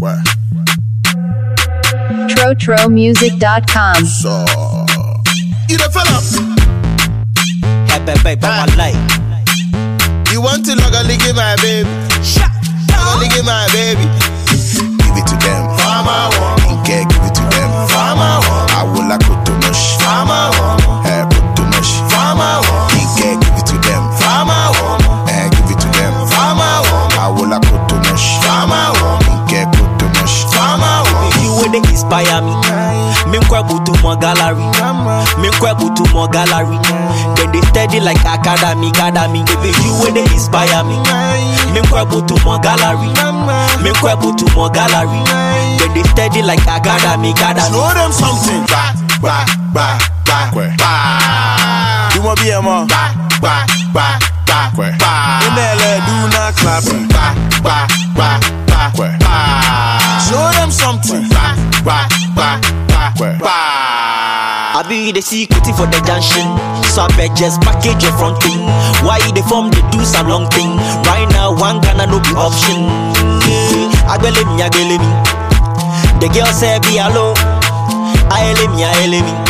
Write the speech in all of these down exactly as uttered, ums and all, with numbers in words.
What? Tro Tro Music dot com. So, you the fella. Hey, baby, baby, my life. You want to log a lick in my baby? Shut up. Lick in my baby. Give it to them. Farmer one. Okay, give it to them. Farmer one. I will like put too much. Farmer one. Hey, put too much. Farmer one. Okay, give it to them. Farmer one. Hey, give it to them. Farmer one. I will like put too much. Farmer one. Okay, put too much. Farmer one. You will they inspire me. Me nkwa butu mo gallery. Me nkwa butu mo gallery. Then they steady like academy, academy. Baby, you will they inspire me. Me nkwa butu mo gallery. Me nkwa butu mo gallery. Then they steady like academy, academy. Show them something. Ba ba ba ba ba. You want be a man? Ba ba ba ba ba. In L A, do not clap. Ba ba ba ba ba. Show them something. Ba ba ba ba ba. I be the secret for the junction. So I bet just package your front thing. Why they form they do some long thing. Right now one Ghana no be option. I believe me, I believe me. The girl say be hello. I believe me, I believe me.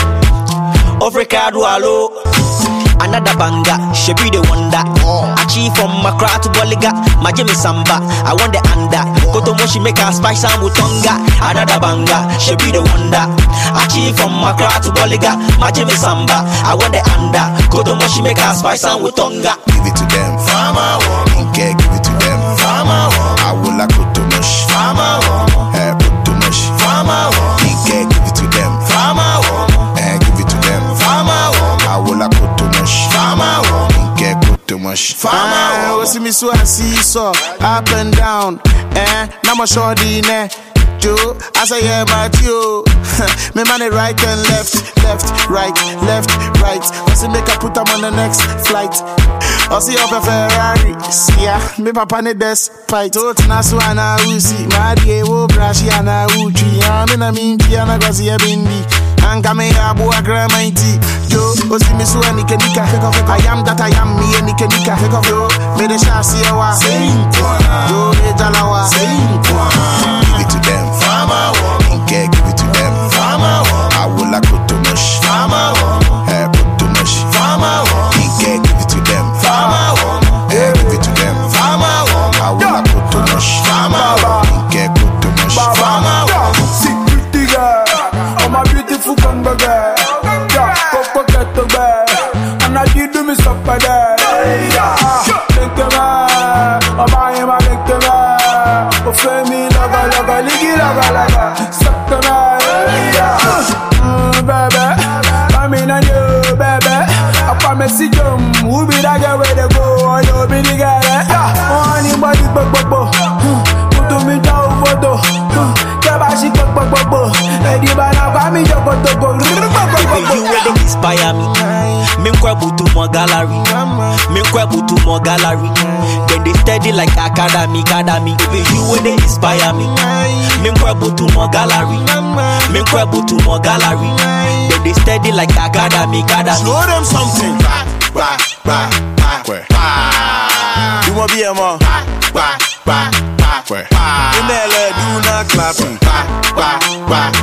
Africa do hello. Another banger, she be the wonder. Achieve from Accra to Boliga, my Jimmy Samba. I want the under. Kotomo she make her spice and mutonga. Another banger, she be the wonder. Achieve from Accra to Boliga, my Jimmy Samba. I want the under. Kotomo she make her spice and mutonga. Give it to them, Farmer one. Okay, give it to them, Farmer one. I will like put too much. Farmer one. Hey, put too much. Farmer one. Okay, give it to them, Farmer one. Hey, give it to them, Farmer one. I will like put too much. Farmer one. Okay, put too much. Farmer one. See me so I see so up and down. Eh, now my shorty ne. Joe, I say yeah, Matthew. Me money right and left, left, right, left, right. I see make I put them on the next flight. I see up a Ferrari. See ya, me papa ne despite. Oh, tinasu ana usi. Madie wo brashi ana uchi. I'm in a minty ana gazi a bindi. Anka me abu a gramaiti. Joe, oh see me so any kenika. I am that I am me any kenika. Joe, me the shasi awa. Joe, me jalawa. Give it to them. Farmer one. Okay, give it to them. Farmer one. I will like put too much. Farmer one. Hey, put too much. Farmer one. Okay, give it to them. Farmer one. Hey, give it to them. Farmer one. I will like put too much. Farmer one. Okay, put too much. Farmer one. See pretty girl, oh my beautiful conga girl. Yeah, coco get the bed, and I did do me stuff by that. Yeah, take the man, oh my, my take the man. Oh, feel me, laga, laga, ligi, laga, laga. Suck the man, yeah. Mm, baby, I'm in a new baby. I promise you, who be that girl where they go? Oh, you be the guy, yeah. Oh, anybody, but, but, but. Put to me down, photo. Kabashi, but, but, but, but. Eddie, but now, I'm in your photo. You really inspire me. Me nkwa butu mo gallery. Me nkwa butu mo gallery. Then they steady like academy, academy. Baby, you really inspire me. Me nkwa butu mo gallery. Me nkwa butu mo gallery. Then they steady like academy, academy. Show them something. Ba ba ba ba ba. You want be a man? Ba ba ba ba ba. In L A, do not clap. Ba ba ba